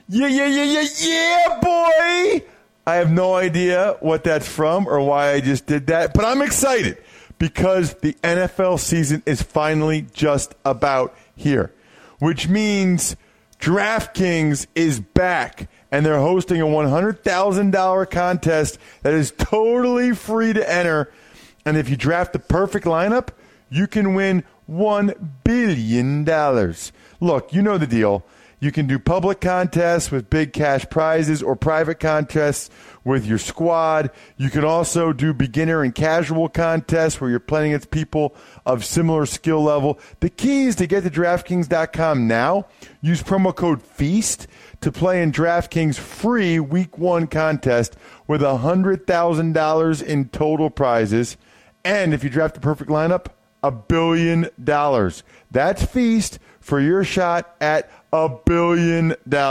Yeah, boy! I have no idea what that's from or why I just did that, but I'm excited because the NFL season is finally just about here, which means DraftKings is back, and they're hosting a $100,000 contest that is totally free to enter. And if you draft the perfect lineup, you can win $1 billion. Look, you know the deal. You can do public contests with big cash prizes or private contests with your squad. You can also do beginner and casual contests where you're playing against people of similar skill level. The key is to get to DraftKings.com now. Use promo code FEAST to play in DraftKings free Week 1 contest with $100,000 in total prizes. And if you draft the perfect lineup, $1 billion. That's FEAST for your shot at $1 billion.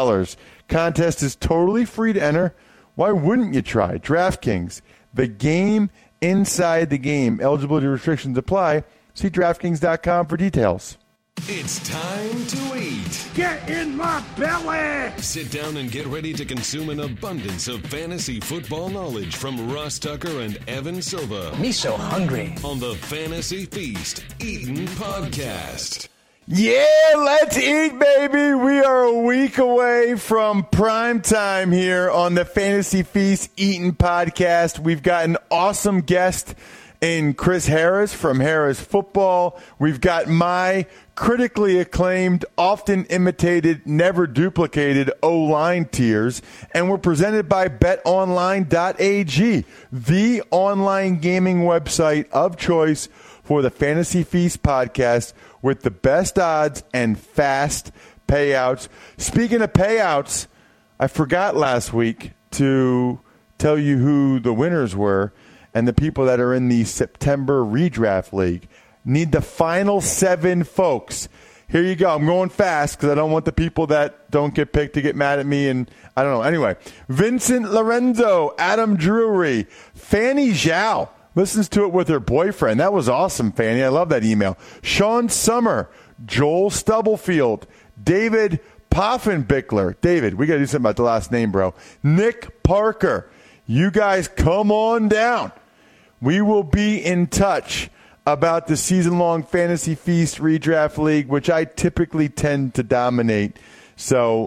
Contest is totally free to enter. Why wouldn't you try? DraftKings, the game inside the game. Eligibility restrictions apply. See DraftKings.com for details. It's time to eat. Get in my belly! Sit down and get ready to consume an abundance of fantasy football knowledge from Ross Tucker and Evan Silva. Me so hungry. On the Fantasy Feast Eatin' Podcast. Yeah, let's eat, baby. We are a week away from prime time here on the Fantasy Feast Eatin' Podcast. We've got an awesome guest in Chris Harris from Harris Football. We've got my critically acclaimed, often imitated, never duplicated O-line tiers. And we're presented by betonline.ag, the online gaming website of choice for the Fantasy Feast podcast with the best odds and fast payouts. Speaking of payouts, I forgot last week to tell you who the winners were and the people that are in the September redraft league. Need the final 7 folks. Here you go. I'm going fast because I don't want the people that don't get picked to get mad at me. And I don't know. Anyway, Vincent Lorenzo, Adam Drury, Fanny Zhao listens to it with her boyfriend. That was awesome, Fanny. I love that email. Sean Summer, Joel Stubblefield, David Poffenbickler. David, we got to do something about the last name, bro. Nick Parker. You guys come on down. We will be in touch about the season-long Fantasy Feast Redraft League, which I typically tend to dominate. So,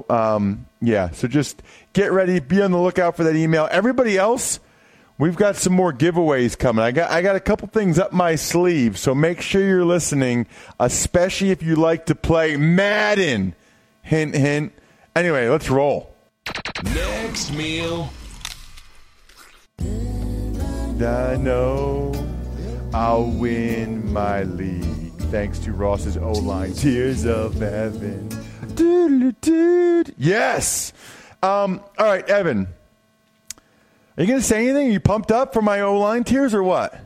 so just get ready. Be on the lookout for that email. Everybody else, we've got some more giveaways coming. I got a couple things up my sleeve, so make sure you're listening, especially if you like to play Madden. Hint, hint. Anyway, let's roll. Next meal. I know I'll win my league thanks to Ross's O-line. Tears of heaven. Yes. All right, Evan. Are you going to say anything? Are you pumped up for my O-line tiers or what?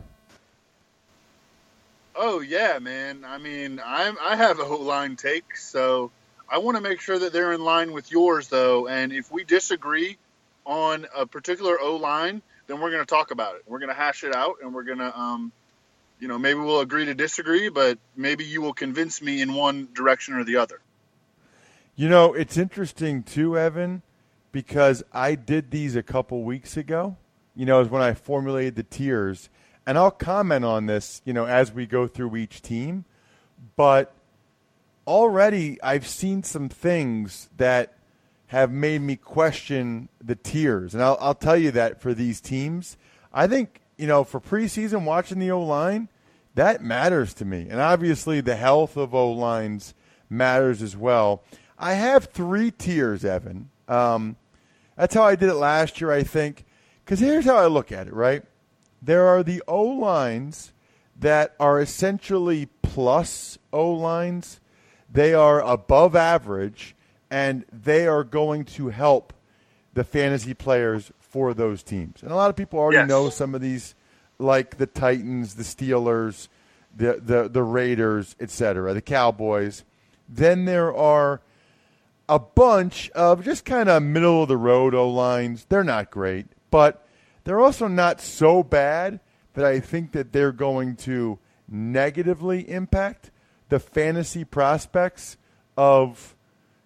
Oh, yeah, man. I mean, I have a O-line take, so I want to make sure that they're in line with yours, though. And if we disagree on a particular O-line, then we're going to talk about it. We're going to hash it out, and we're going to, maybe we'll agree to disagree, but maybe you will convince me in one direction or the other. You know, it's interesting, too, Evan, because I did these a couple weeks ago, is when I formulated the tiers. And I'll comment on this, as we go through each team. But already I've seen some things that have made me question the tiers. And I'll tell you that for these teams. I think, for preseason, watching the O-line, that matters to me. And obviously the health of O-lines matters as well. I have 3 tiers, Evan. That's how I did it last year, I think. Because here's how I look at it, right? There are the O-lines that are essentially plus O-lines. They are above average, and they are going to help the fantasy players for those teams. And a lot of people already know some of these, like the Titans, the Steelers, the Raiders, etc., the Cowboys. Then there are a bunch of just kind of middle-of-the-road O-lines. They're not great, but they're also not so bad that I think that they're going to negatively impact the fantasy prospects of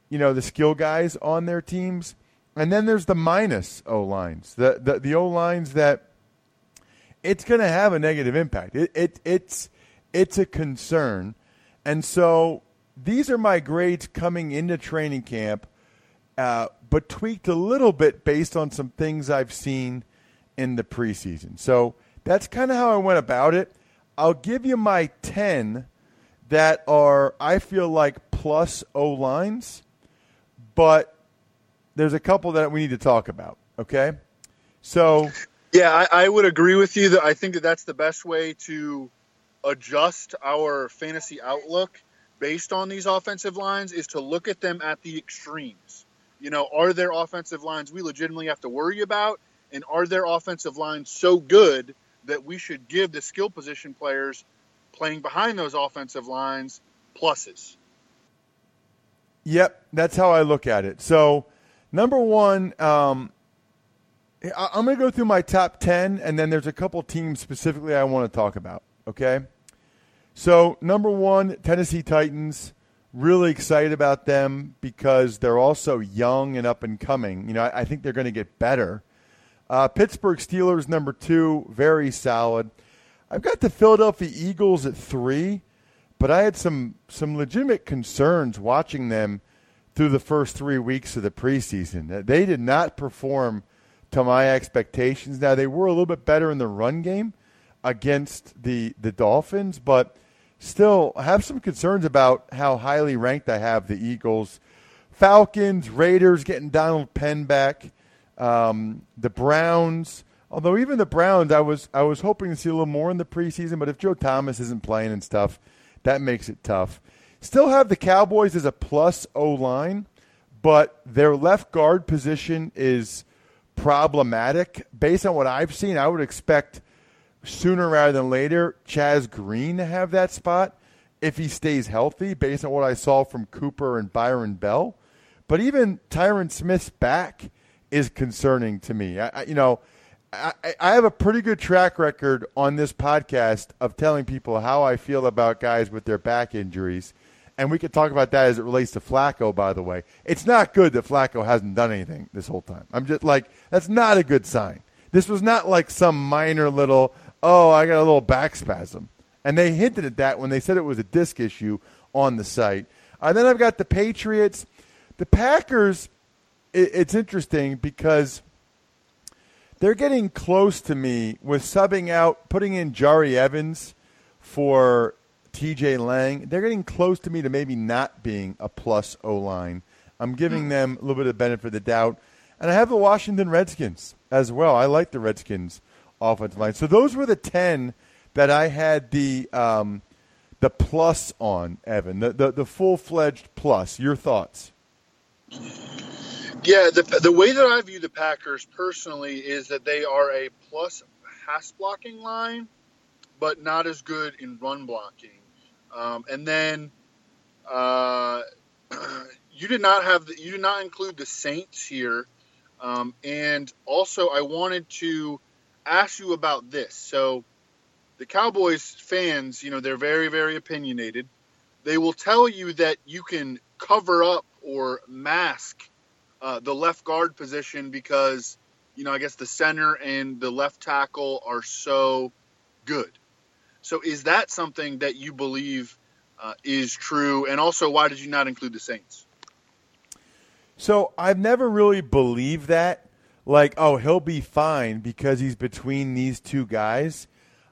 the skill guys on their teams. And then there's the minus O-lines, the O-lines that it's going to have a negative impact. It's a concern. And so these are my grades coming into training camp, but tweaked a little bit based on some things I've seen in the preseason. So that's kind of how I went about it. I'll give you my 10 that are, I feel like, plus O-lines, but there's a couple that we need to talk about, okay? So, yeah, I would agree with you that I think that that's the best way to adjust our fantasy outlook based on these offensive lines is to look at them at the extremes. Are there offensive lines we legitimately have to worry about? And are there offensive lines so good that we should give the skill position players playing behind those offensive lines pluses? Yep, that's how I look at it. So, number one, I'm going to go through my top 10, and then there's a couple teams specifically I want to talk about, okay? So, number one, Tennessee Titans. Really excited about them because they're also young and up and coming. I think they're going to get better. Pittsburgh Steelers, number 2, very solid. I've got the Philadelphia Eagles at 3, but I had some legitimate concerns watching them through the first 3 weeks of the preseason. They did not perform to my expectations. Now, they were a little bit better in the run game against the Dolphins, but still have some concerns about how highly ranked I have the Eagles. Falcons, Raiders getting Donald Penn back. The Browns, although even the Browns, I was hoping to see a little more in the preseason, but if Joe Thomas isn't playing and stuff, that makes it tough. Still have the Cowboys as a plus O-line, but their left guard position is problematic. Based on what I've seen, I would expect sooner rather than later Chaz Green to have that spot if he stays healthy, based on what I saw from Cooper and Byron Bell. But even Tyron Smith's back is concerning to me. I have a pretty good track record on this podcast of telling people how I feel about guys with their back injuries, and we could talk about that as it relates to Flacco, by the way. It's not good that Flacco hasn't done anything this whole time. I'm just like, that's not a good sign. This was not like some minor little, I got a little back spasm. And they hinted at that when they said it was a disc issue on the site. Then I've got the Patriots. The Packers, it's interesting because they're getting close to me with subbing out, putting in Jari Evans for TJ Lang. They're getting close to me to maybe not being a plus O-line. I'm giving them a little bit of benefit of the doubt. And I have the Washington Redskins as well. I like the Redskins offensive line. So those were the 10 that I had the plus on, Evan, the full-fledged plus. Your thoughts? Yeah, the way that I view the Packers personally is that they are a plus pass blocking line, but not as good in run blocking. And then you did not include the Saints here. And also I wanted to ask you about this. So the Cowboys fans, they're very, very opinionated. They will tell you that you can cover up or mask the left guard position because, I guess the center and the left tackle are so good. So is that something that you believe is true? And also, why did you not include the Saints? So I've never really believed that. Like, he'll be fine because he's between these two guys.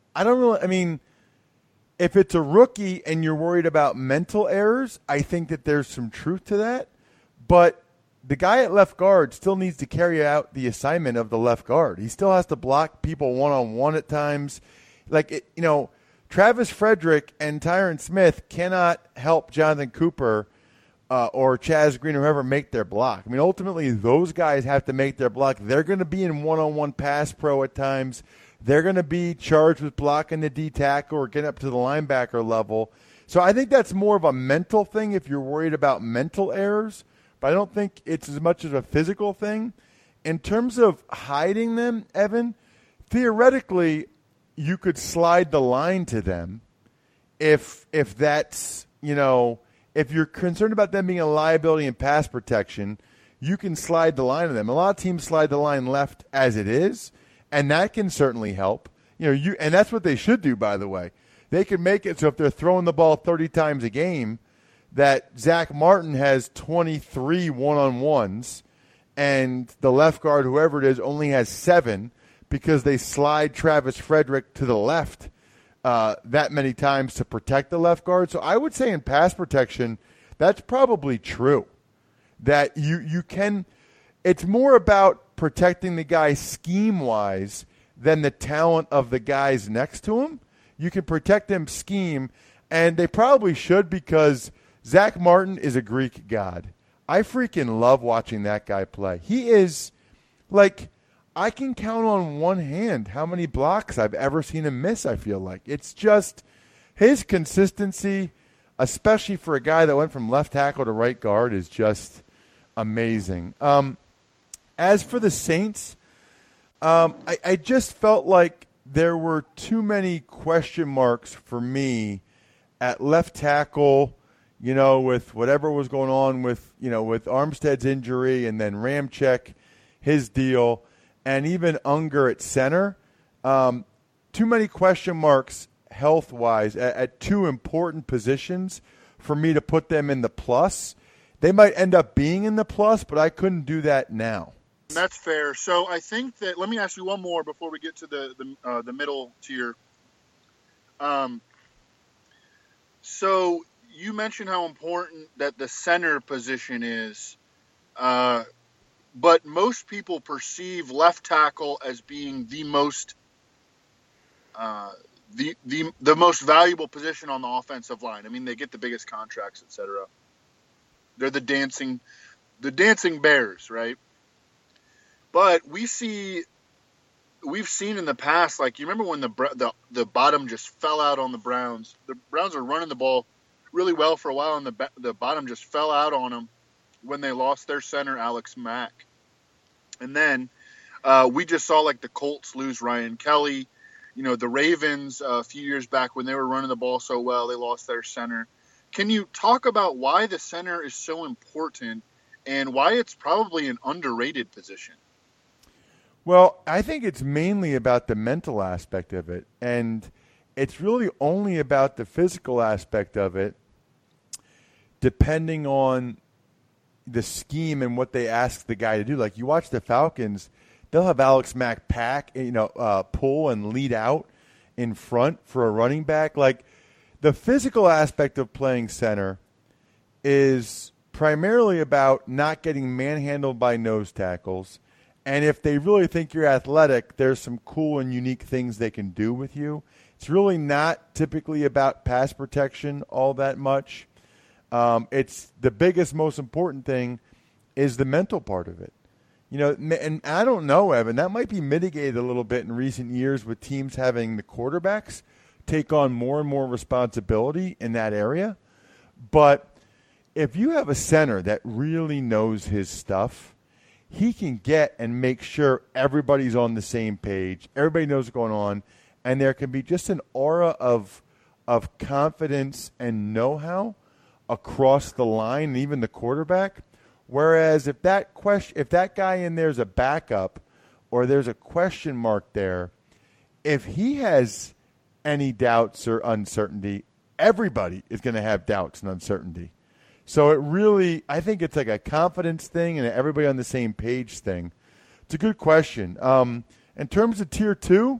If it's a rookie and you're worried about mental errors, I think that there's some truth to that. But the guy at left guard still needs to carry out the assignment of the left guard. He still has to block people one-on-one at times. Travis Frederick and Tyron Smith cannot help Jonathan Cooper or Chaz Green or whoever make their block. Ultimately, those guys have to make their block. They're going to be in one-on-one pass pro at times. They're going to be charged with blocking the D tackle or getting up to the linebacker level. So I think that's more of a mental thing if you're worried about mental errors. But I don't think it's as much of a physical thing. In terms of hiding them, Evan, theoretically, you could slide the line to them if that's, if you're concerned about them being a liability in pass protection, you can slide the line on them. A lot of teams slide the line left as it is, and that can certainly help. And that's what they should do, by the way. They can make it so if they're throwing the ball 30 times a game, that Zach Martin has 23 one-on-ones, and the left guard, whoever it is, only has 7 because they slide Travis Frederick to the left that many times to protect the left guard. So I would say in pass protection, that's probably true. That you can – it's more about protecting the guy scheme-wise than the talent of the guys next to him. You can protect them scheme, and they probably should because Zach Martin is a Greek god. I freaking love watching that guy play. He is like – I can count on one hand how many blocks I've ever seen him miss, I feel like. It's just his consistency, especially for a guy that went from left tackle to right guard, is just amazing. As for the Saints, I just felt like there were too many question marks for me at left tackle, with whatever was going on with Armstead's injury and then Ramczyk, his deal, and even Unger at center. Too many question marks health-wise at 2 important positions for me to put them in the plus. They might end up being in the plus, but I couldn't do that now. That's fair. So I think that – let me ask you one more before we get to the middle tier. So you mentioned how important that the center position is. But most people perceive left tackle as being the most the most valuable position on the offensive line. I mean, they get the biggest contracts, etc. They're the dancing bears, right? But we've seen in the past, like you remember when the bottom just fell out on the Browns. The Browns were running the ball really well for a while, and the bottom just fell out on them when they lost their center, Alex Mack. And then we just saw like the Colts lose Ryan Kelly. The Ravens a few years back when they were running the ball so well, they lost their center. Can you talk about why the center is so important and why it's probably an underrated position? Well, I think it's mainly about the mental aspect of it, and it's really only about the physical aspect of it, depending on the scheme and what they ask the guy to do. Like you watch the Falcons, they'll have Alex Mack pull and lead out in front for a running back. Like the physical aspect of playing center is primarily about not getting manhandled by nose tackles. And if they really think you're athletic, there's some cool and unique things they can do with you. It's really not typically about pass protection all that much. It's the biggest, most important thing is the mental part of it. And I don't know, Evan, that might be mitigated a little bit in recent years with teams having the quarterbacks take on more and more responsibility in that area. But if you have a center that really knows his stuff, he can get and make sure everybody's on the same page, everybody knows what's going on, and there can be just an aura of confidence and know-how across the line, and even the quarterback. Whereas if that guy in there is a backup or there's a question mark there, if he has any doubts or uncertainty, everybody is going to have doubts and uncertainty. So it really, I think it's like a confidence thing and everybody on the same page thing. It's a good question. In terms of tier 2,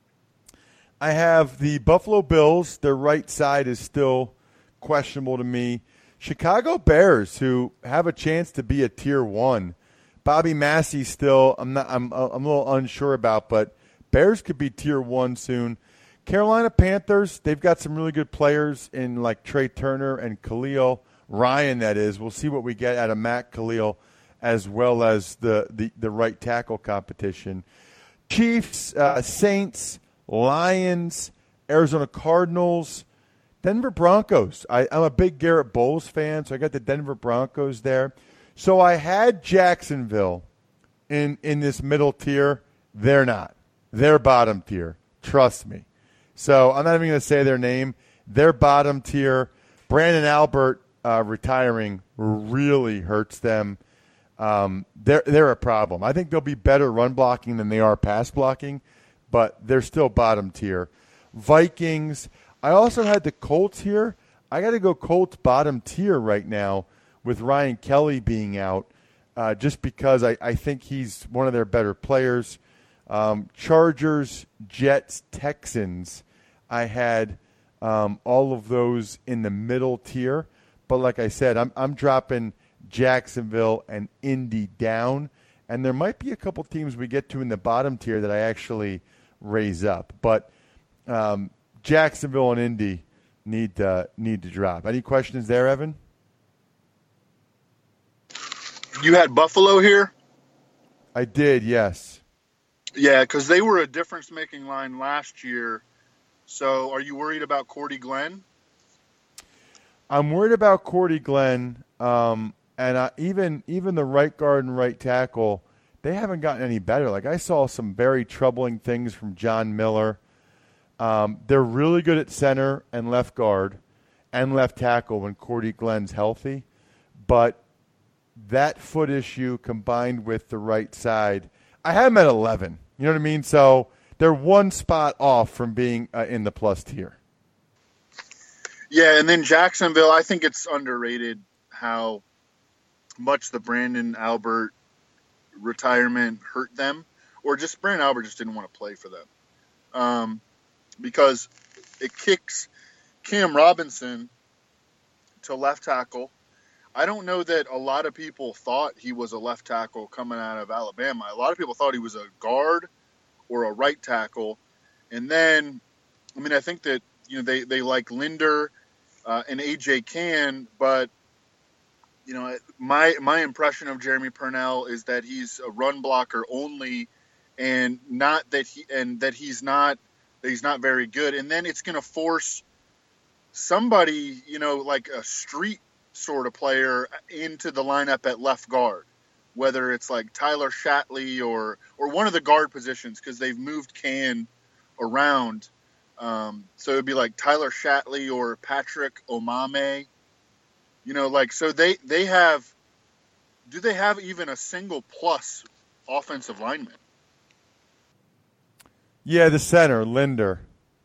I have the Buffalo Bills. Their right side is still questionable to me. Chicago Bears, who have a chance to be a tier 1. Bobby Massey still, I'm a little unsure about, but Bears could be tier 1 soon. Carolina Panthers, they've got some really good players in like Trey Turner and Khalil Ryan, that is. We'll see what we get out of Matt Khalil as well as the right tackle competition. Chiefs, Saints, Lions, Arizona Cardinals, Denver Broncos. I'm a big Garrett Bowles fan, so I got the Denver Broncos there. So I had Jacksonville in this middle tier. They're not. They're bottom tier. Trust me. So I'm not even going to say their name. They're bottom tier. Brandon Albert retiring really hurts them. They're a problem. I think they'll be better run blocking than they are pass blocking, but they're still bottom tier. Vikings. I also had the Colts here. I got to go Colts bottom tier right now with Ryan Kelly being out, just because I think he's one of their better players. Chargers, Jets, Texans. I had all of those in the middle tier, but like I said, I'm dropping Jacksonville and Indy down, and there might be a couple teams we get to in the bottom tier that I actually raise up, but Jacksonville and Indy need to drop. Any questions there, Evan? You had Buffalo here? I did, yes. Yeah, because they were a difference-making line last year. So are you worried about Cordy Glenn? I'm worried about Cordy Glenn, and even the right guard and right tackle, they haven't gotten any better. Like, I saw some very troubling things from John Miller. They're really good at center and left guard and left tackle when Cordy Glenn's healthy, but that foot issue combined with the right side, I have them at 11. You know what I mean? So they're one spot off from being in the plus tier. Yeah, and then Jacksonville, I think it's underrated how much the Brandon Albert retirement hurt them, or just Brandon Albert just didn't want to play for them. Because it kicks Cam Robinson to left tackle. I don't know that a lot of people thought he was a left tackle coming out of Alabama. A lot of people thought he was a guard or a right tackle. And then, I mean, I think that, you know, they like Linder and A.J. Cann, but, you know, my impression of Jeremy Purnell is that he's a run blocker only, and he's not very good. And then it's going to force somebody, you know, like a street sort of player into the lineup at left guard, whether it's like Tyler Shatley or one of the guard positions, because they've moved Cann around. So it'd be like Tyler Shatley or Patrick Omame, you know, like, so do they have even a single plus offensive lineman? Yeah, the center, Linder.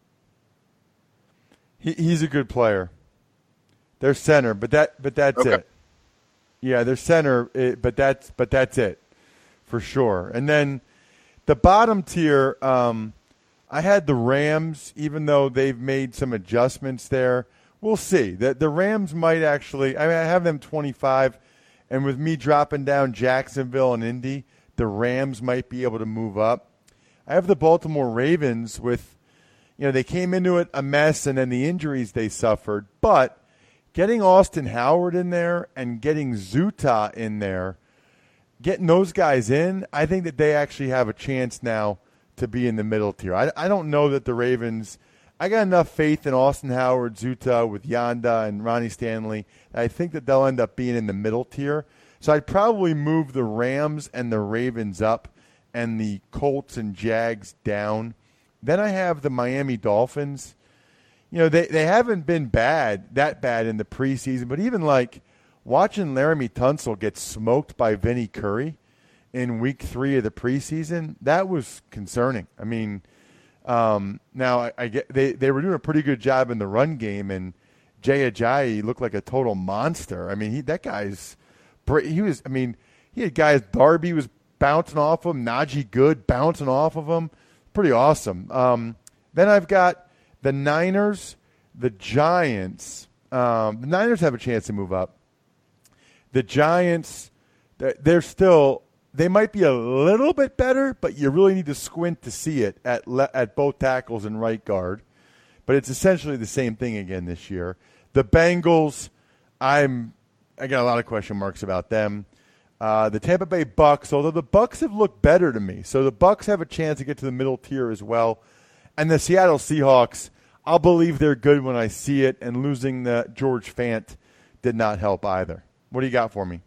He's a good player. Their center, but that's okay. it. Yeah, their center, but that's it for sure. And then the bottom tier, I had the Rams, even though they've made some adjustments there. We'll see. The Rams might actually. I mean, I have them 25, and with me dropping down Jacksonville and Indy, the Rams might be able to move up. I have the Baltimore Ravens with, you know, they came into it a mess, and then the injuries they suffered, but getting Austin Howard in there and getting Zuta in there, getting those guys in, I think that they actually have a chance now to be in the middle tier. I don't know that the Ravens – I got enough faith in Austin Howard, Zuta with Yanda and Ronnie Stanley. I think that they'll end up being in the middle tier. So I'd probably move the Rams and the Ravens up and the Colts and Jags down. Then I have the Miami Dolphins. You know, they haven't been that bad in the preseason, but even like watching Laramie Tunsil get smoked by Vinny Curry in week 3 of the preseason, that was concerning. I mean, now I get they were doing a pretty good job in the run game, and Jay Ajayi looked like a total monster. I mean, he had guys, Darby was bouncing off him, Najee Good bouncing off of him, pretty awesome. Then I've got the Niners, the Giants. The Niners have a chance to move up. The Giants, they might be a little bit better, but you really need to squint to see it at both tackles and right guard. But it's essentially the same thing again this year. The Bengals, I got a lot of question marks about them. The Tampa Bay Bucks, although the Bucks have looked better to me, so the Bucks have a chance to get to the middle tier as well. And the Seattle Seahawks, I'll believe they're good when I see it, and losing the George Fant did not help either. What do you got for me?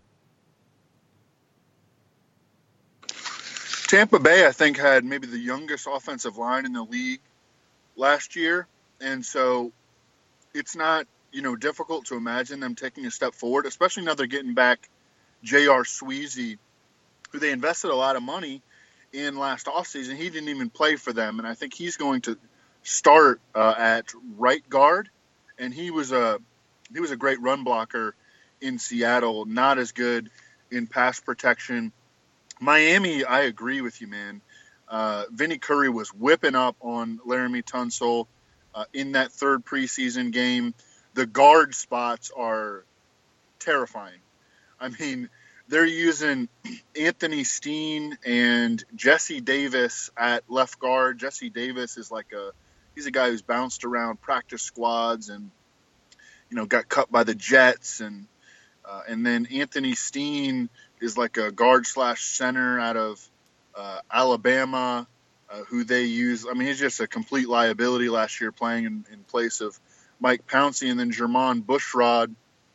Tampa Bay, I think, had maybe the youngest offensive line in the league last year, and so it's not difficult to imagine them taking a step forward, especially now they're getting back J.R. Sweezy, who they invested a lot of money in last offseason. He didn't even play for them, and I think he's going to start at right guard. And he was a great run blocker in Seattle, not as good in pass protection. Miami, I agree with you, man. Vinny Curry was whipping up on Laramie Tunsil in that third preseason game. The guard spots are terrifying. I mean, they're using Anthony Steen and Jesse Davis at left guard. Jesse Davis is he's a guy who's bounced around practice squads and, got cut by the Jets. And then Anthony Steen is like a guard / center out of Alabama, who they use. I mean, he's just a complete liability last year playing in place of Mike Pouncey. And then Jermon Bushrod,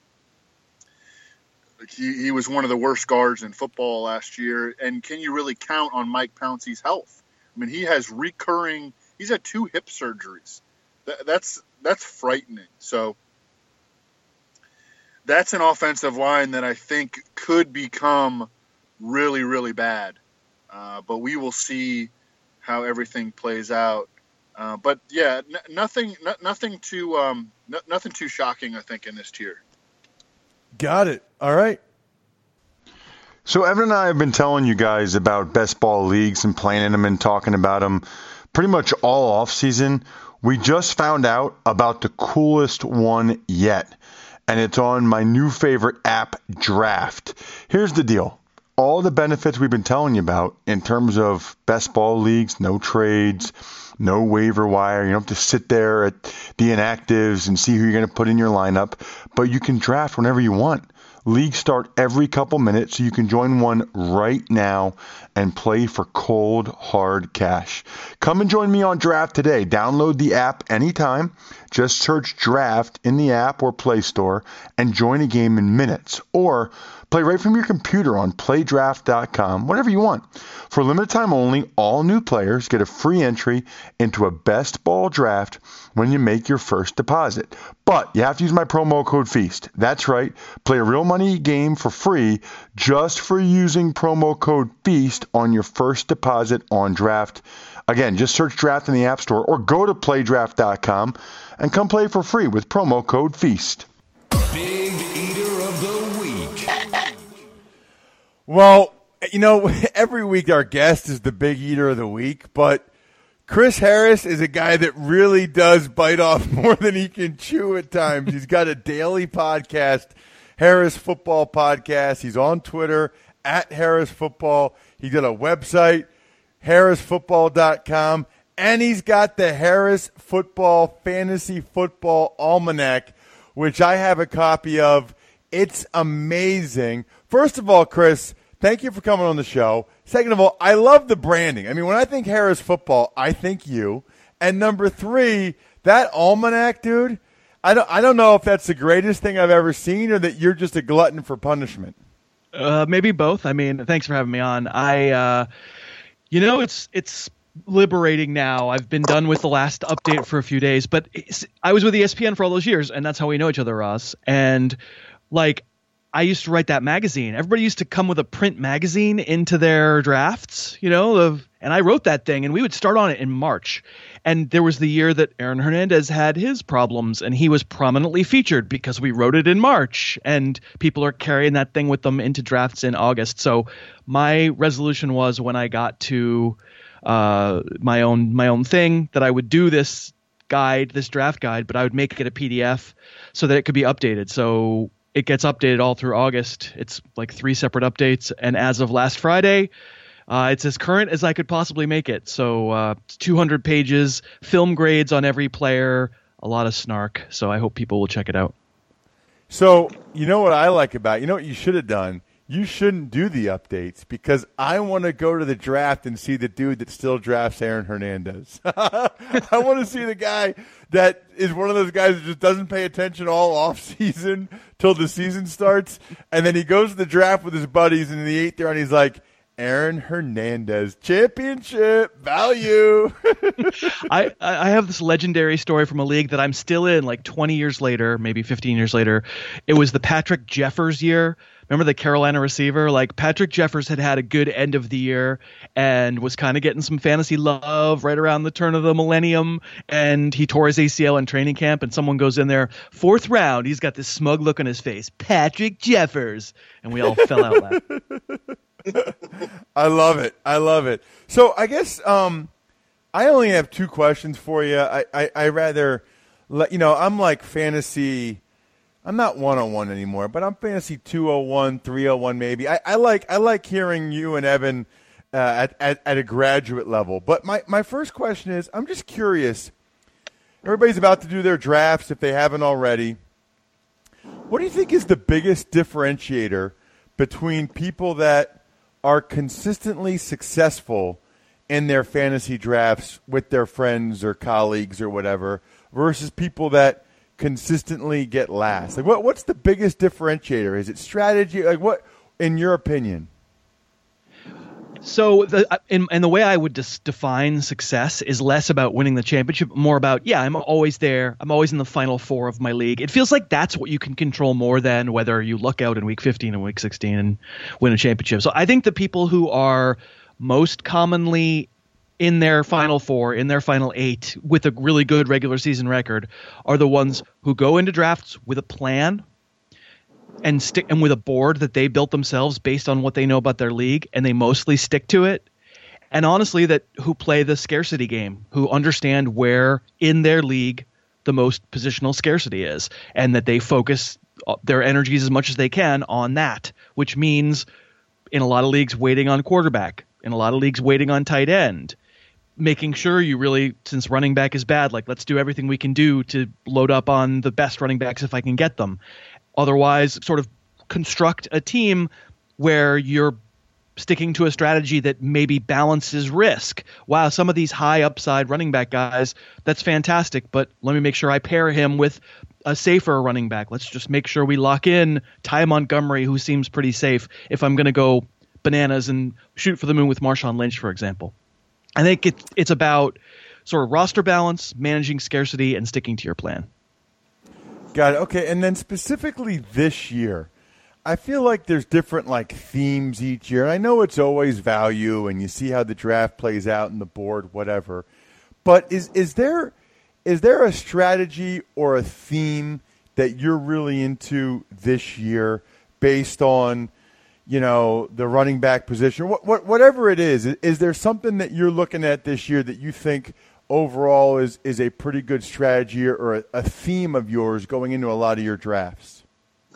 he was one of the worst guards in football last year. And can you really count on Mike Pouncey's health? I mean, he's had 2 hip surgeries. That's frightening. So that's an offensive line that I think could become really, really bad. But we will see how everything plays out. But yeah, nothing too shocking, I think, in this tier. Got it. All right. So Evan and I have been telling you guys about best ball leagues and playing in them and talking about them pretty much all off season. We just found out about the coolest one yet, and it's on my new favorite app, Draft. Here's the deal. All the benefits we've been telling you about in terms of best ball leagues, no trades, no waiver wire. You don't have to sit there at the inactives and see who you're going to put in your lineup, but you can draft whenever you want. Leagues start every couple minutes, so you can join one right now and play for cold, hard cash. Come and join me on Draft today. Download the app anytime. Just search Draft in the app or Play Store and join a game in minutes. Or play right from your computer on playdraft.com, whatever you want. For a limited time only, all new players get a free entry into a best ball draft when you make your first deposit. But you have to use my promo code FEAST. That's right. Play a real money game for free just for using promo code FEAST on your first deposit on Draft. Again, just search Draft in the App Store or go to playdraft.com and come play for free with promo code FEAST. Big Eater of the Week. Well, every week our guest is the Big Eater of the Week, but Chris Harris is a guy that really does bite off more than he can chew at times. He's got a daily podcast, Harris Football Podcast. He's on Twitter, @HarrisFootball. He's got a website, harrisfootball.com, and he's got the Harris Football Fantasy Football Almanac, which I have a copy of. It's amazing. First of all, Chris, thank you for coming on the show. Second of all, I love the branding. I mean, when I think Harris Football, I think you. And number 3, that almanac, dude, I don't know if that's the greatest thing I've ever seen or that you're just a glutton for punishment. Maybe both. I mean, thanks for having me on. It's liberating now. I've been done with the last update for a few days, but I was with ESPN for all those years, and that's how we know each other, Ross. And I used to write that magazine. Everybody used to come with a print magazine into their drafts, and I wrote that thing, and we would start on it in March. And there was the year that Aaron Hernandez had his problems, and he was prominently featured because we wrote it in March, and people are carrying that thing with them into drafts in August. So my resolution was, when I got to my own thing, that I would do this draft guide, but I would make it a PDF so that it could be updated. So it gets updated all through August. It's like 3 separate updates. And as of last Friday, it's as current as I could possibly make it. So 200 pages, film grades on every player, a lot of snark. So I hope people will check it out. So you know what I like about it? You know what you should have done? You shouldn't do the updates because I want to go to the draft and see the dude that still drafts Aaron Hernandez. I want to see the guy that is one of those guys that just doesn't pay attention all off season till the season starts. And then he goes to the draft with his buddies and in the 8th round, he's like, Aaron Hernandez, championship value. I have this legendary story from a league that I'm still in, like 20 years later, maybe 15 years later. It was the Patrick Jeffers year. Remember the Carolina receiver? Like, Patrick Jeffers had a good end of the year and was kind of getting some fantasy love right around the turn of the millennium. And he tore his ACL in training camp, and someone goes in there, 4th round. He's got this smug look on his face. Patrick Jeffers. And we all fell out laughing. I love it. So I guess I only have 2 questions for you. I rather let I'm like fantasy. I'm not 101 anymore, but I'm fantasy 201, 301 maybe. I like hearing you and Evan at a graduate level. But my first question is, I'm just curious. Everybody's about to do their drafts if they haven't already. What do you think is the biggest differentiator between people that are consistently successful in their fantasy drafts with their friends or colleagues or whatever versus people that consistently get last? Like, what's the biggest differentiator? Is it strategy? Like, what, in your opinion? So the way I would define success is less about winning the championship, more about, I'm always there. I'm always in the final 4 of my league. It feels like that's what you can control more than whether you luck out in week 15 and week 16 and win a championship. So I think the people who are most commonly in their final 4, in their final 8 with a really good regular season record are the ones who go into drafts with a plan and with a board that they built themselves based on what they know about their league, and they mostly stick to it. And honestly, that who play the scarcity game, who understand where in their league the most positional scarcity is, and that they focus their energies as much as they can on that, which means in a lot of leagues waiting on quarterback, in a lot of leagues waiting on tight end, making sure you really, since running back is bad, like, let's do everything we can do to load up on the best running backs if I can get them. Otherwise, sort of construct a team where you're sticking to a strategy that maybe balances risk. Wow, some of these high upside running back guys, that's fantastic, but let me make sure I pair him with a safer running back. Let's just make sure we lock in Ty Montgomery, who seems pretty safe, if I'm going to go bananas and shoot for the moon with Marshawn Lynch, for example. I think it's about sort of roster balance, managing scarcity, and sticking to your plan. Got it. Okay, and then specifically this year, I feel like there's different themes each year. I know it's always value, and you see how the draft plays out and the board, whatever. But is there a strategy or a theme that you're really into this year based on, the running back position, whatever it is? Is there something that you're looking at this year that you think overall is a pretty good strategy or a theme of yours going into a lot of your drafts?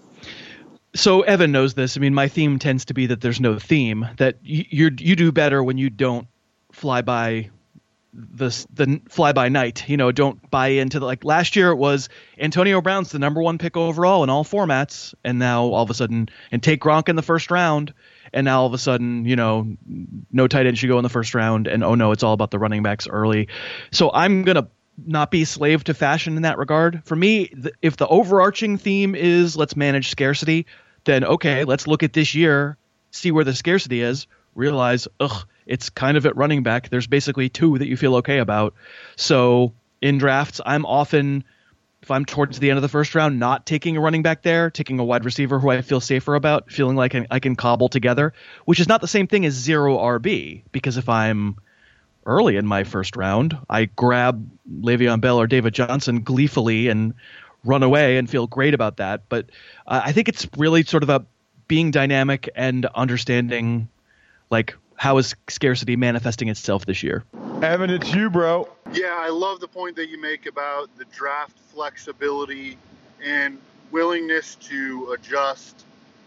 So Evan knows this. I mean, my theme tends to be that there's no theme, that you do better when you don't fly by the fly by night, don't buy into last year it was Antonio Brown's the number 1 pick overall in all formats. And now all of a sudden, and take Gronk in the first round. And now all of a sudden, no tight end should go in the first round. And oh no, it's all about the running backs early. So I'm going to not be slave to fashion in that regard. For me, if the overarching theme is let's manage scarcity, then okay, let's look at this year, see where the scarcity is, realize, it's kind of at running back. There's basically 2 that you feel okay about. So in drafts, I'm often, if I'm towards the end of the first round, not taking a running back there, taking a wide receiver who I feel safer about, feeling like I can cobble together, which is not the same thing as 0 RB, because if I'm early in my first round, I grab Le'Veon Bell or David Johnson gleefully and run away and feel great about that. But I think it's really sort of a being dynamic and understanding how is scarcity manifesting itself this year. Evan, it's you, bro. Yeah, I love the point that you make about the draft flexibility and willingness to adjust.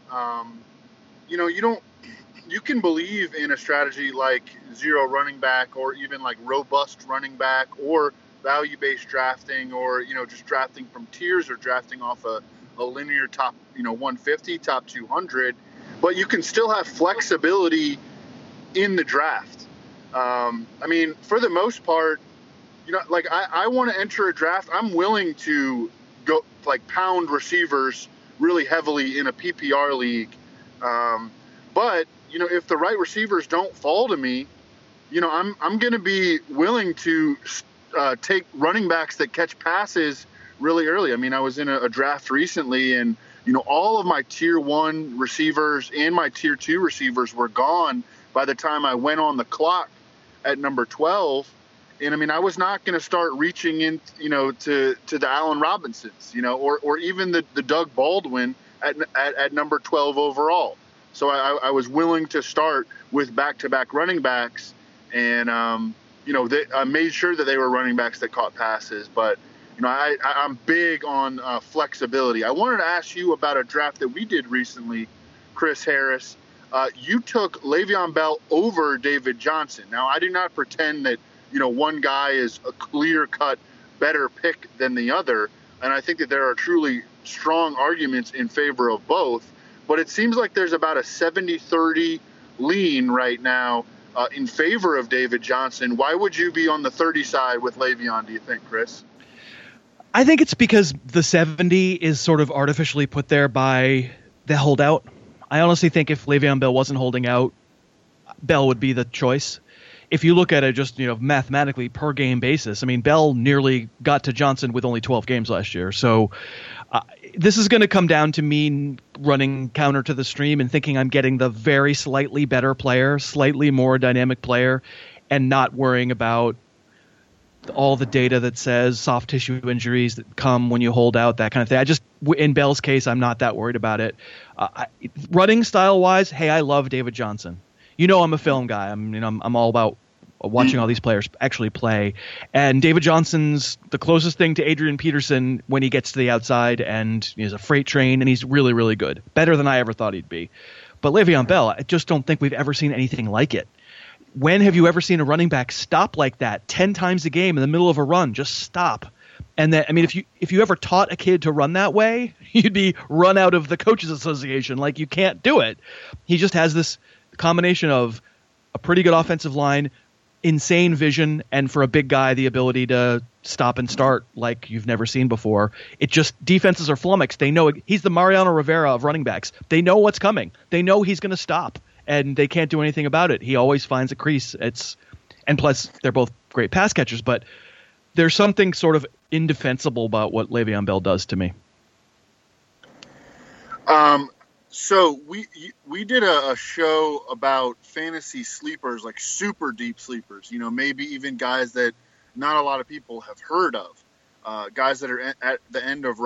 You can believe in a strategy like 0 running back, or even robust running back, or value-based drafting, or just drafting from tiers, or drafting off a linear top 150, top 200, but you can still have flexibility in the draft. For the most part, I want to enter a draft. I'm willing to go pound receivers really heavily in a PPR league. But if the right receivers don't fall to me, I'm going to be willing to take running backs that catch passes really early. I mean, I was in a draft recently, and all of my tier 1 receivers and my tier 2 receivers were gone by the time I went on the clock at number 12. And I mean, I was not going to start reaching in, to the Allen Robinsons, or even the Doug Baldwin at number 12 overall. So I was willing to start with back-to-back running backs, and I made sure that they were running backs that caught passes. But I'm big on flexibility. I wanted to ask you about a draft that we did recently, Chris Harris. You took Le'Veon Bell over David Johnson. Now, I do not pretend that one guy is a clear-cut better pick than the other, and I think that there are truly strong arguments in favor of both. But it seems like there's about a 70-30 lean right now in favor of David Johnson. Why would you be on the 30 side with Le'Veon, do you think, Chris? I think it's because the 70 is sort of artificially put there by the holdout. I honestly think if Le'Veon Bell wasn't holding out, Bell would be the choice. If you look at it just, mathematically per game basis, I mean, Bell nearly got to Johnson with only 12 games last year. So this is going to come down to me running counter to the stream and thinking I'm getting the very slightly better player, slightly more dynamic player, and not worrying about all the data that says soft tissue injuries that come when you hold out, that kind of thing. In Bell's case, I'm not that worried about it. Running style wise, hey, I love David Johnson. I'm a film guy. I'm all about watching all these players actually play. And David Johnson's the closest thing to Adrian Peterson when he gets to the outside, and he's a freight train, and he's really, really good. Better than I ever thought he'd be. But Le'Veon Bell, I just don't think we've ever seen anything like it. When have you ever seen a running back stop like that 10 times a game in the middle of a run? Just stop. And then, I mean, if you ever taught a kid to run that way, you'd be run out of the Coaches Association. Like, you can't do it. He just has this combination of a pretty good offensive line, insane vision, and for a big guy, the ability to stop and start like you've never seen before. It just, defenses are flummoxed. They know he's the Mariano Rivera of running backs. They know what's coming. They know he's going to stop, and they can't do anything about it. He always finds a crease. And plus, they're both great pass catchers, but there's something sort of indefensible about what Le'Veon Bell does to me. So we did a show about fantasy sleepers, like super deep sleepers, maybe even guys that not a lot of people have heard of, guys that are at the end of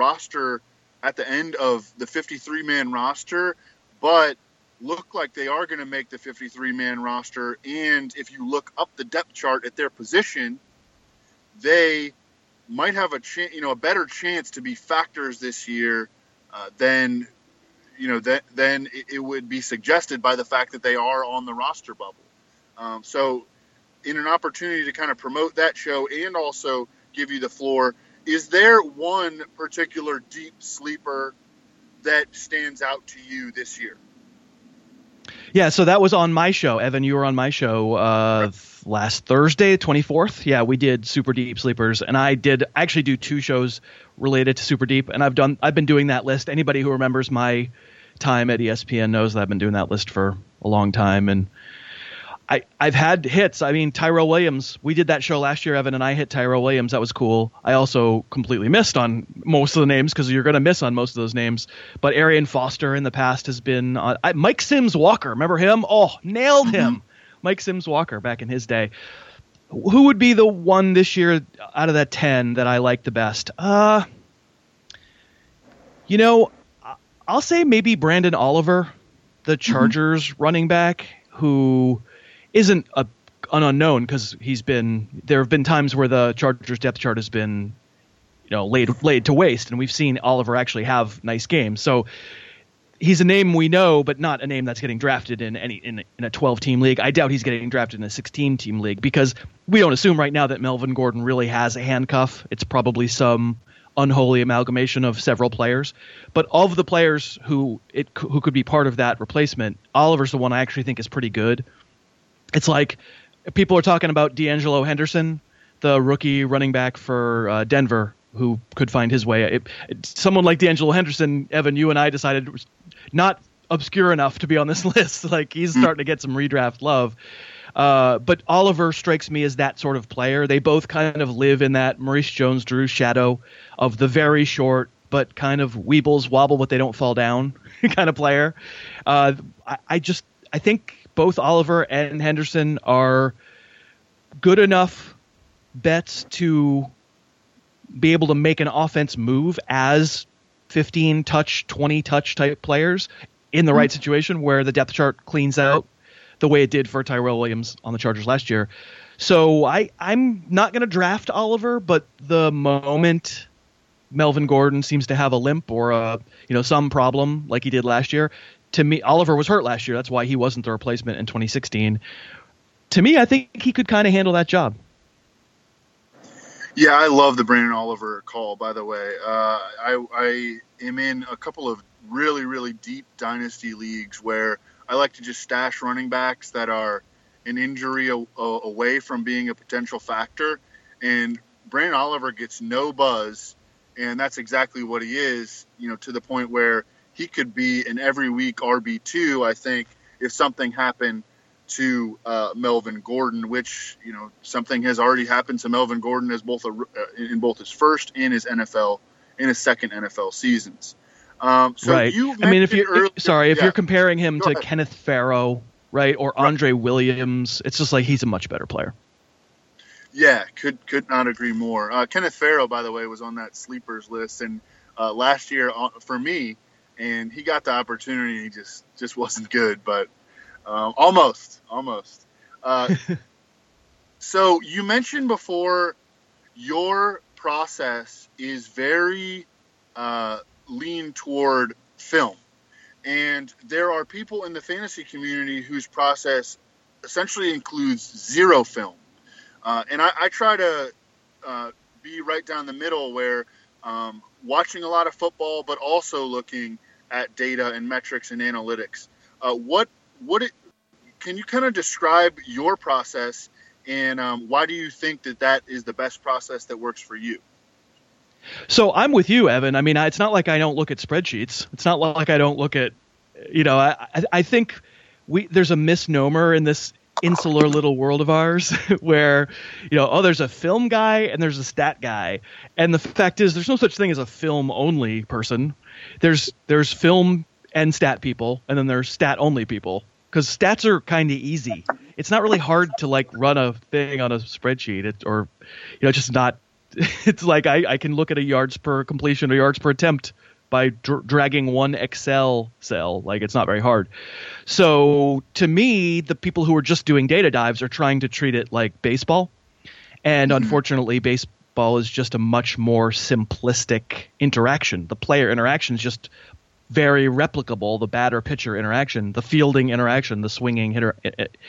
the 53-man roster, but look like they are going to make the 53-man roster. And if you look up the depth chart at their position, they might have a better chance to be factors this year than it would be suggested by the fact that they are on the roster bubble. So in an opportunity to kind of promote that show and also give you the floor, is there one particular deep sleeper that stands out to you this year? Yeah, so that was on my show. Evan, you were on my show last Thursday, 24th. Yeah, we did Super Deep Sleepers, and I actually do 2 shows related to Super Deep, and I've been doing that list. Anybody who remembers my time at ESPN knows that I've been doing that list for a long time, and I've had hits. I mean, Tyrell Williams, we did that show last year, Evan, and I hit Tyrell Williams. That was cool. I also completely missed on most of the names because you're going to miss on most of those names. But Arian Foster in the past has been Mike Sims Walker. Remember him? Oh, nailed him. Mike Sims Walker back in his day. Who would be the one this year out of that 10 that I like the best? I'll say maybe Brandon Oliver, the Chargers running back, who isn't an unknown because there have been times where the Chargers depth chart has been, laid to waste, and we've seen Oliver actually have nice games. So he's a name we know, but not a name that's getting drafted in a 12-team league. I doubt he's getting drafted in a 16-team league because we don't assume right now that Melvin Gordon really has a handcuff. It's probably some unholy amalgamation of several players. But of the players who could be part of that replacement, Oliver's the one I actually think is pretty good. It's like people are talking about D'Angelo Henderson, the rookie running back for Denver, who could find his way. Someone like D'Angelo Henderson, Evan, you and I decided was not obscure enough to be on this list. Like, he's starting to get some redraft love. But Oliver strikes me as that sort of player. They both kind of live in that Maurice Jones-Drew shadow of the very short but kind of weebles wobble but they don't fall down kind of player. I think both Oliver and Henderson are good enough bets to be able to make an offense move as 15-touch, 20-touch type players in the right situation where the depth chart cleans out the way it did for Tyrell Williams on the Chargers last year. So I'm not going to draft Oliver, but the moment Melvin Gordon seems to have a limp or some problem like he did last year, to me, Oliver was hurt last year. That's why he wasn't the replacement in 2016. To me, I think he could kind of handle that job. Yeah, I love the Brandon Oliver call, by the way. I am in a couple of really, really deep dynasty leagues where I like to just stash running backs that are an injury away from being a potential factor. And Brandon Oliver gets no buzz, and that's exactly what he is, to the point where he could be an every week RB2, I think, if something happened to Melvin Gordon, which, something has already happened to Melvin Gordon as in both his first and his second NFL seasons. Right. I mean, if you're comparing him to Kenneth Farrow, right, or Andre Williams, it's just like he's a much better player. Yeah, could not agree more. Kenneth Farrow, by the way, was on that sleepers list, and last year for me, and he got the opportunity. He just wasn't good, but almost. So you mentioned before your process is very lean toward film, and there are people in the fantasy community whose process essentially includes zero film. And I try to be right down the middle where watching a lot of football, but also looking at data and metrics and analytics. Can you kind of describe your process, and why do you think that is the best process that works for you? So I'm with you, Evan. I mean, it's not like I don't look at spreadsheets. It's not like I don't look at, I think there's a misnomer in this insular little world of ours where, there's a film guy and there's a stat guy. And the fact is there's no such thing as a film only person. There's film and stat people, and then there's stat only people, because stats are kind of easy. It's not really hard to run a thing on a spreadsheet just not. It's like I can look at a yards per completion or yards per attempt by dragging one Excel cell. It's not very hard. So to me, the people who are just doing data dives are trying to treat it like baseball. And unfortunately, baseball is just a much more simplistic interaction. The player interaction is just very replicable. The batter pitcher interaction, the fielding interaction, the swinging hitter.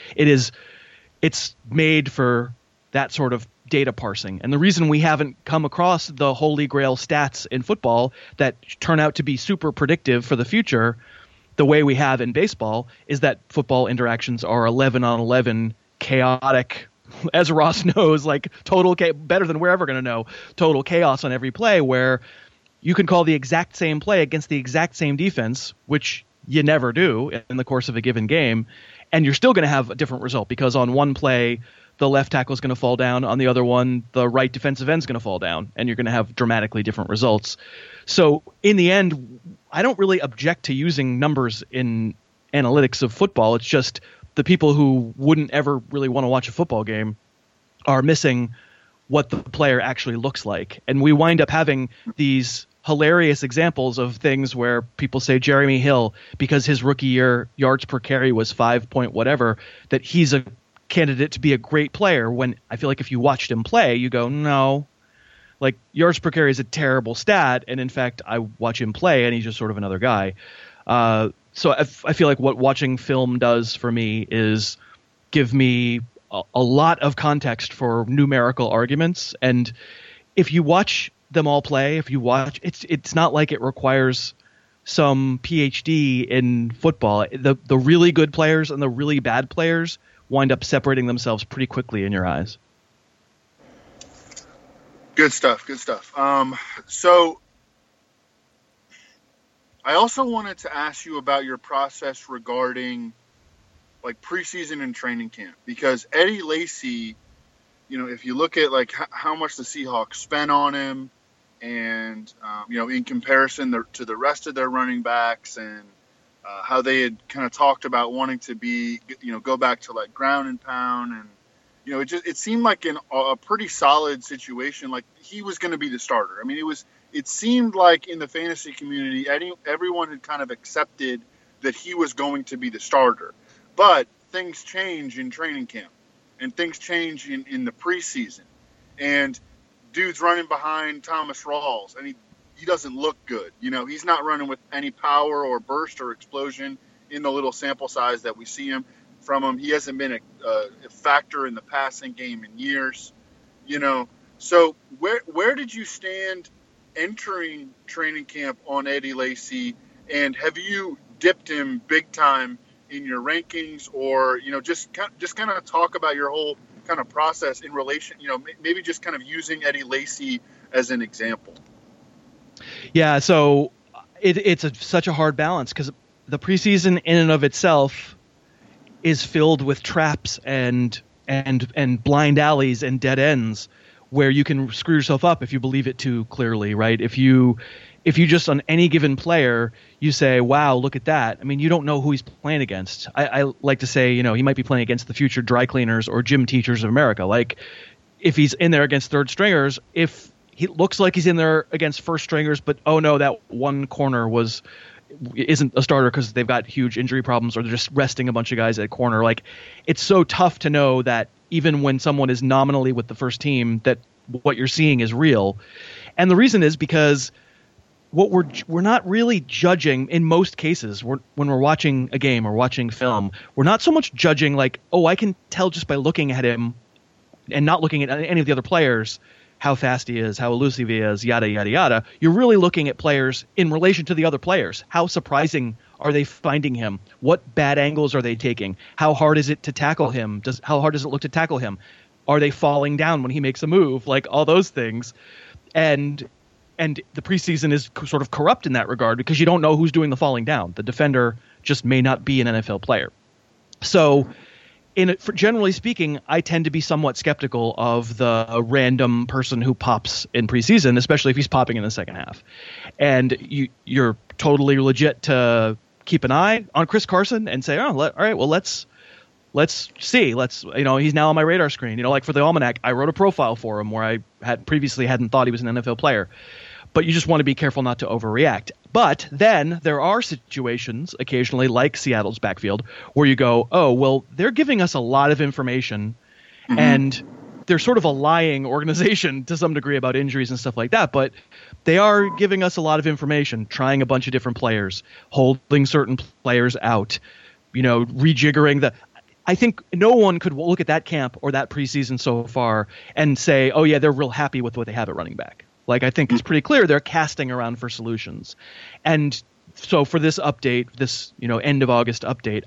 It's made for that sort of data parsing. And the reason we haven't come across the holy grail stats in football that turn out to be super predictive for the future the way we have in baseball is that football interactions are 11 on 11 chaotic, as Ross knows, total better than we're ever going to know, total chaos on every play, where you can call the exact same play against the exact same defense, which you never do in the course of a given game, and you're still going to have a different result, because on one play the left tackle is going to fall down. On the other one, the right defensive end is going to fall down, and you're going to have dramatically different results. So in the end, I don't really object to using numbers in analytics of football. It's just the people who wouldn't ever really want to watch a football game are missing what the player actually looks like. And we wind up having these hilarious examples of things where people say Jeremy Hill, because his rookie year yards per carry was 5 point whatever, that he's a candidate to be a great player, when I feel like if you watched him play, you go, no, yards per carry is a terrible stat. And in fact, I watch him play and he's just sort of another guy. So I feel like what watching film does for me is give me a lot of context for numerical arguments. And if you watch them all play, it's not like it requires some PhD in football. The really good players and the really bad players wind up separating themselves pretty quickly in your eyes. Good stuff. So I also wanted to ask you about your process regarding like preseason and training camp, because Eddie Lacy, if you look at like how much the Seahawks spent on him, and in comparison to the rest of their running backs, and how they had kind of talked about wanting to be, go back to like ground and pound, and it seemed like a pretty solid situation. Like he was going to be the starter. I mean, it seemed like in the fantasy community, everyone had kind of accepted that he was going to be the starter. But things change in training camp, and things change in the preseason. And dude's running behind Thomas Rawls, and he doesn't look good. He's not running with any power or burst or explosion in the little sample size that we see him from him. He hasn't been a factor in the passing game in years. So where did you stand entering training camp on Eddie Lacy, and have you dipped him big time in your rankings, or just kind of talk about your whole kind of process in relation, maybe just kind of using Eddie Lacy as an example? Yeah, so it's such a hard balance, because the preseason in and of itself is filled with traps and blind alleys and dead ends where you can screw yourself up if you believe it too clearly, right? If you just on any given player, you say, wow, look at that. I mean, you don't know who he's playing against. I like to say, he might be playing against the future dry cleaners or gym teachers of America. Like if he's in there against third stringers, if he looks like he's in there against first stringers, but oh no, that one corner isn't a starter because they've got huge injury problems, or they're just resting a bunch of guys at corner. Like it's so tough to know that even when someone is nominally with the first team, that what you're seeing is real. And the reason is because what we're not really judging in most cases. When we're watching a game or watching film, we're not so much judging like, oh, I can tell just by looking at him and not looking at any of the other players how fast he is, how elusive he is, yada, yada, yada. You're really looking at players in relation to the other players. How surprising are they finding him? What bad angles are they taking? How hard is it to tackle him? How hard does it look to tackle him? Are they falling down when he makes a move? Like all those things. And the preseason is sort of corrupt in that regard, because you don't know who's doing the falling down. The defender just may not be an NFL player. So generally speaking, I tend to be somewhat skeptical of the random person who pops in preseason, especially if he's popping in the second half. And you're totally legit to keep an eye on Chris Carson and say, all right, well, let's see. He's now on my radar screen. Like for the Almanac, I wrote a profile for him where I hadn't thought he was an NFL player. But you just want to be careful not to overreact. But then there are situations occasionally, like Seattle's backfield, where you go, oh, well, they're giving us a lot of information, and they're sort of a lying organization to some degree about injuries and stuff like that. But they are giving us a lot of information, trying a bunch of different players, holding certain players out, rejiggering I think no one could look at that camp or that preseason so far and say, oh, yeah, they're real happy with what they have at running back. Like, I think it's pretty clear they're casting around for solutions. And so for this update, this, end of August update,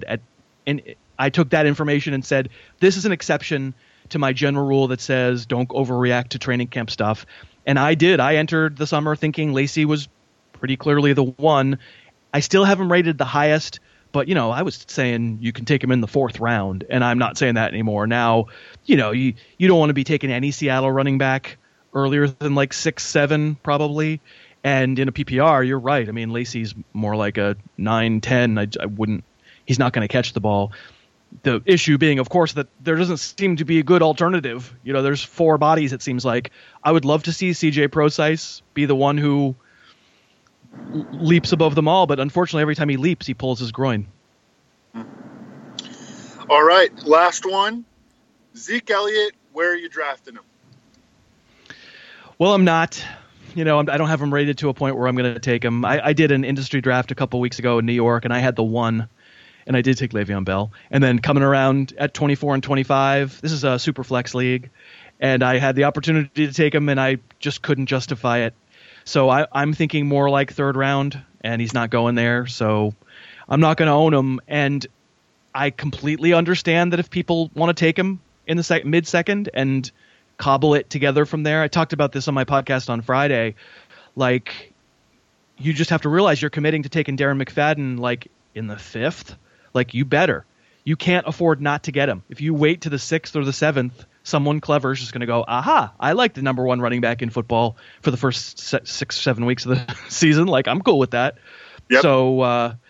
I took that information and said, this is an exception to my general rule that says don't overreact to training camp stuff. And I did. I entered the summer thinking Lacy was pretty clearly the one. I still have him rated the highest, but, I was saying you can take him in the 4th round, and I'm not saying that anymore. Now, you don't want to be taking any Seattle running back earlier than like 6, 7 probably. And in a PPR, you're right. I mean, Lacy's more like a 9, 10. I wouldn't. He's not going to catch the ball. The issue being, of course, that there doesn't seem to be a good alternative. There's 4 bodies, it seems like. I would love to see CJ Prosise be the one who leaps above them all, but unfortunately, every time he leaps, he pulls his groin. All right, last one. Zeke Elliott, where are you drafting him? Well, I'm not. I don't have him rated to a point where I'm going to take him. I did an industry draft a couple weeks ago in New York, and I had the 1, and I did take Le'Veon Bell. And then coming around at 24 and 25, this is a super flex league, and I had the opportunity to take him, and I just couldn't justify it. So I'm thinking more like 3rd round, and he's not going there, so I'm not going to own him. And I completely understand that if people want to take him in the mid-second and cobble it together from there. I talked about this on my podcast on Friday. Like, you just have to realize you're committing to taking Darren McFadden like in the 5th. Like, you better. You can't afford not to get him. If you wait to the 6th or the 7th, someone clever is just going to go, aha, I like the number 1 running back in football for the first 6-7 weeks of the season. Like, I'm cool with that. Yep. So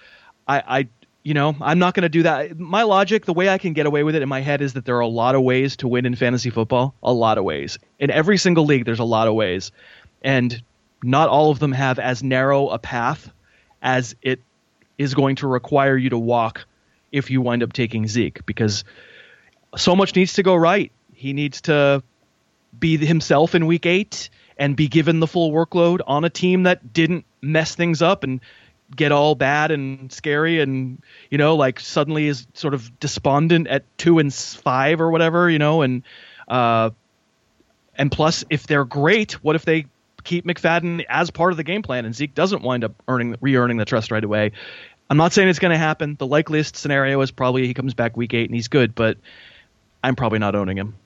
I'm not going to do that. My logic, the way I can get away with it in my head is that there are a lot of ways to win in fantasy football. A lot of ways. In every single league, there's a lot of ways. And not all of them have as narrow a path as it is going to require you to walk if you wind up taking Zeke, because so much needs to go right. He needs to be himself in week 8 and be given the full workload on a team that didn't mess things up and get all bad and scary and, like suddenly is sort of despondent at 2-5 or whatever, and plus if they're great, what if they keep McFadden as part of the game plan and Zeke doesn't wind up re-earning the trust right away? I'm not saying it's going to happen. The likeliest scenario is probably he comes back week 8 and he's good, but I'm probably not owning him.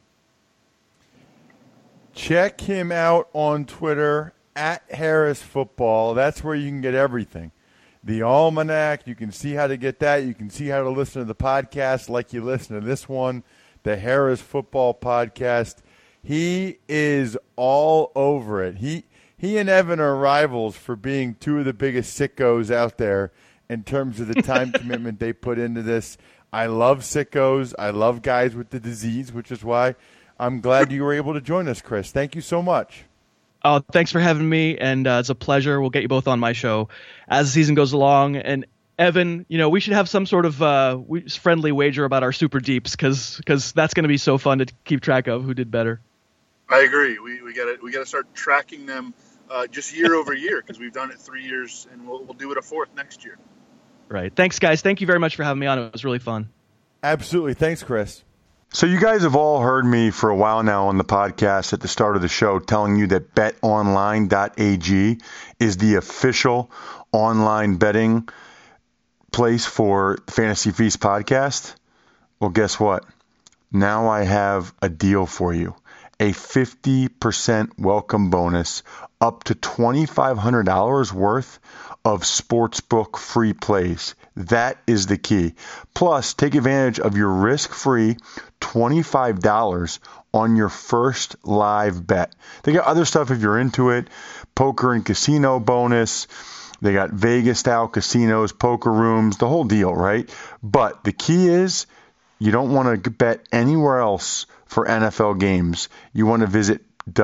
Check him out on Twitter at Harris Football. That's where you can get everything. The Almanac, you can see how to get that. You can see how to listen to the podcast like you listen to this one, the Harris Football Podcast. He is all over it. He and Evan are rivals for being two of the biggest sickos out there in terms of the time commitment they put into this. I love sickos. I love guys with the disease, which is why I'm glad you were able to join us, Chris. Thank you so much. Oh, thanks for having me, and it's a pleasure. We'll get you both on my show as the season goes along. And Evan, we should have some sort of friendly wager about our super deeps because that's going to be so fun to keep track of who did better. I agree. We got to start tracking them just year over year because we've done it 3 years, and we'll do it a 4th next year. Right. Thanks, guys. Thank you very much for having me on. It was really fun. Absolutely. Thanks, Chris. So you guys have all heard me for a while now on the podcast at the start of the show telling you that betonline.ag is the official online betting place for Fantasy Feast podcast. Well, guess what? Now I have a deal for you. A 50% welcome bonus up to $2,500 worth of sportsbook free plays. That is the key. Plus, take advantage of your risk-free $25 on your first live bet. They got other stuff if you're into it. Poker and casino bonus. They got Vegas-style casinos, poker rooms, the whole deal, right? But the key is you don't want to bet anywhere else for NFL games. You want to visit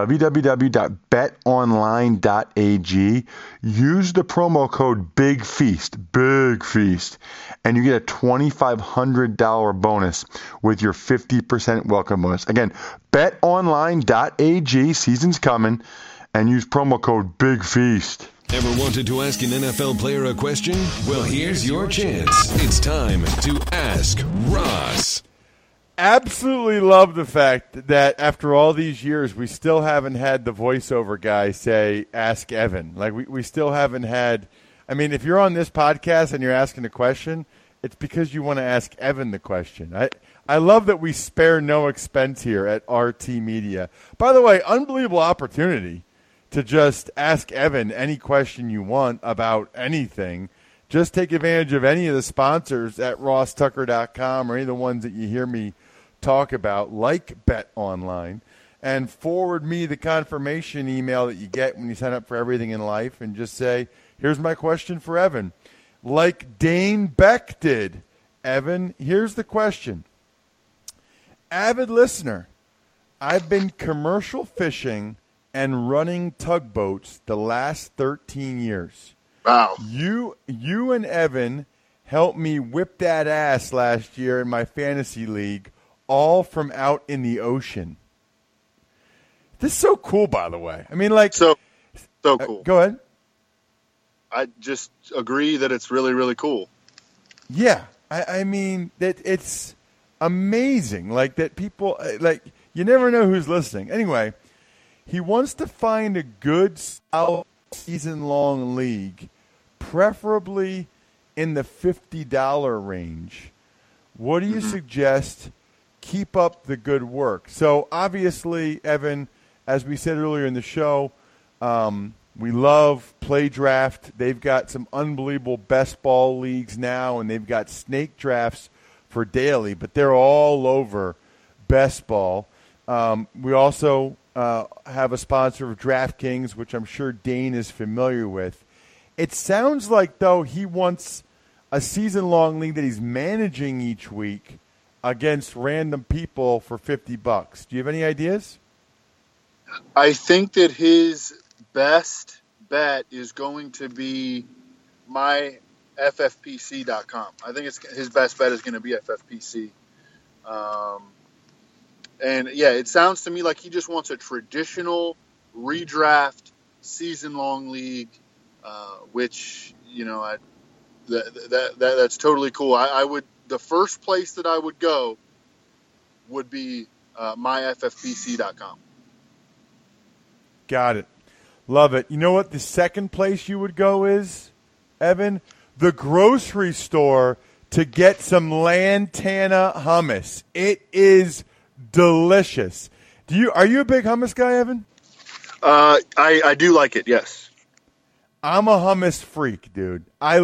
www.betonline.ag. Use the promo code BIGFEAST, and you get a $2,500 bonus with your 50% welcome bonus. Again, betonline.ag, season's coming, and use promo code BIGFEAST. Ever wanted to ask an NFL player a question? Well, here's your chance. It's time to Ask Ross. Absolutely love the fact that after all these years, we still haven't had the voiceover guy say, ask Evan. Like, we still haven't had – I mean, if you're on this podcast and you're asking a question, it's because you want to ask Evan the question. I love that we spare no expense here at RT Media. By the way, unbelievable opportunity to just ask Evan any question you want about anything. Just take advantage of any of the sponsors at rosstucker.com or any of the ones that you hear me talk about, like BetOnline, and forward me the confirmation email that you get when you sign up for everything in life and just say, here's my question for Evan. Like Dane Beck did. Evan, here's the question. Avid listener, I've been commercial fishing and running tugboats the last 13 years. Wow. You and Evan helped me whip that ass last year in my fantasy league, all from out in the ocean. This is so cool, by the way. I mean, like... So cool. Go ahead. I just agree that it's really, really cool. Yeah. I mean, that it's amazing. Like, that people... Like, you never know who's listening. Anyway, he wants to find a good season-long league, preferably in the $50 range. What do you suggest? Keep up the good work. So, obviously, Evan, as we said earlier in the show, We love Play Draft. They've got some unbelievable best ball leagues now, and they've got snake drafts for daily, but they're all over best ball. We also have a sponsor of DraftKings, which I'm sure Dane is familiar with. It sounds like, though, he wants a season-long league that he's managing each week against random people for $50. Do you have any ideas? I think that his best bet is going to be myffpc.com. I think his best bet is going to be FFPC. And yeah, it sounds to me like he just wants a traditional redraft season-long league, which, you know, that's totally cool. I would, the first place that I would go would be myffpc.com. Got it. Love it. You know what the second place you would go is, Evan? The grocery store to get some Lantana hummus. It is delicious. Are you a big hummus guy, Evan? I do like it, yes. I'm a hummus freak, dude. I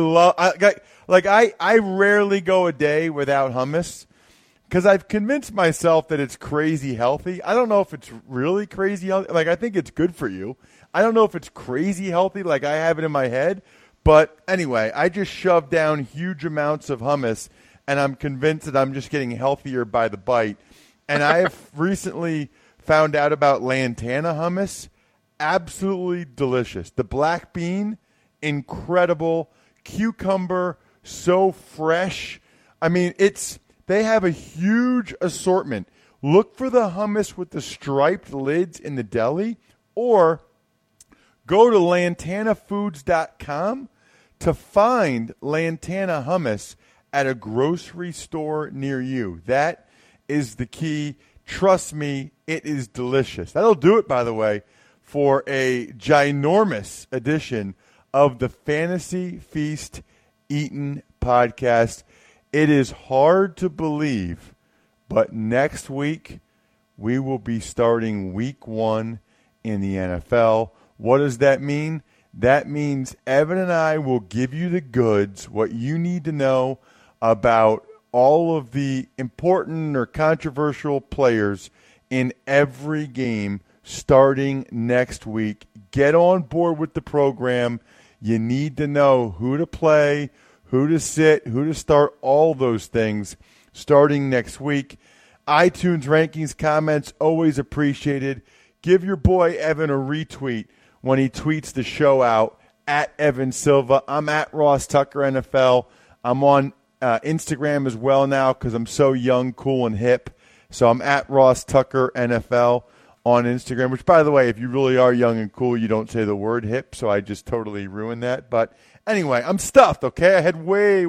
rarely go a day without hummus because I've convinced myself that it's crazy healthy. I don't know if it's really crazy healthy. Like, I think it's good for you. I don't know if it's crazy healthy like I have it in my head. But anyway, I just shove down huge amounts of hummus, and I'm convinced that I'm just getting healthier by the bite. And I have recently found out about Lantana hummus. Absolutely delicious. The black bean, incredible. Cucumber, so fresh. I mean, they have a huge assortment. Look for the hummus with the striped lids in the deli, or go to lantanafoods.com to find Lantana hummus at a grocery store near you. That is the key. Trust me, it is delicious. That'll do it, by the way, for a ginormous edition of the Fantasy Feast Eaten podcast. It is hard to believe, but next week we will be starting week 1 in the NFL. What does that mean? That means Evan and I will give you the goods, what you need to know about all of the important or controversial players in every game starting next week. Get on board with the program. You need to know who to play, who to sit, who to start, all those things starting next week. iTunes rankings, comments, always appreciated. Give your boy Evan a retweet when he tweets the show out at Evan Silva. I'm at Ross Tucker NFL. I'm on Instagram as well now because I'm so young, cool, and hip. So I'm at Ross Tucker NFL on Instagram, which, by the way, if you really are young and cool, you don't say the word hip, so I just totally ruined that. But anyway, I'm stuffed, okay? I had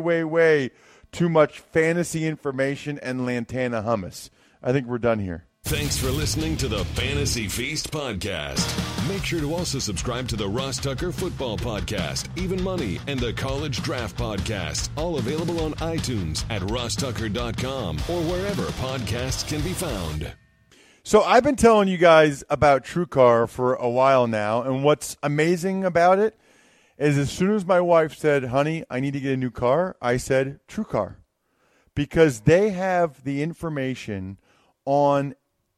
way too much fantasy information and Lantana hummus. I think we're done here. Thanks for listening to the Fantasy Feast podcast. Make sure to also subscribe to the Ross Tucker Football Podcast, Even Money, and the College Draft Podcast, all available on iTunes at rosstucker.com or wherever podcasts can be found. So I've been telling you guys about TrueCar for a while now, and what's amazing about it is as soon as my wife said, honey, I need to get a new car, I said TrueCar, because they have the information on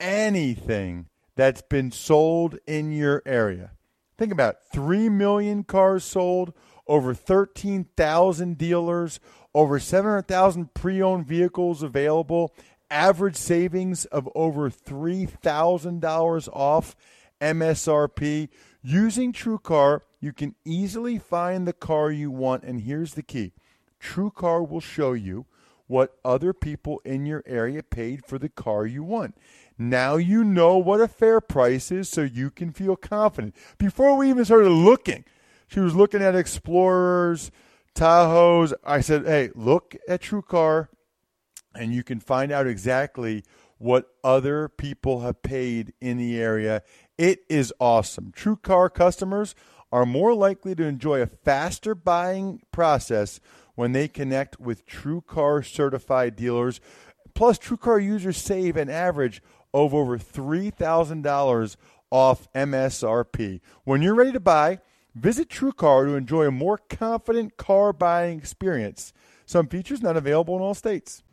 anything that's been sold in your area. Think about it. 3 million cars sold, over 13,000 dealers, over 700,000 pre-owned vehicles available, average savings of over $3,000 off MSRP. Using TrueCar, you can easily find the car you want, and here's the key. TrueCar will show you what other people in your area paid for the car you want. Now you know what a fair price is, so you can feel confident. Before we even started looking, she was looking at Explorers, Tahoes. I said, hey, look at TrueCar, and you can find out exactly what other people have paid in the area. It is awesome. TrueCar customers are more likely to enjoy a faster buying process when they connect with TrueCar certified dealers. Plus, TrueCar users save an average of over $3,000 off MSRP. When you're ready to buy, Visit TrueCar to enjoy a more confident car buying experience. Some features not available in all states.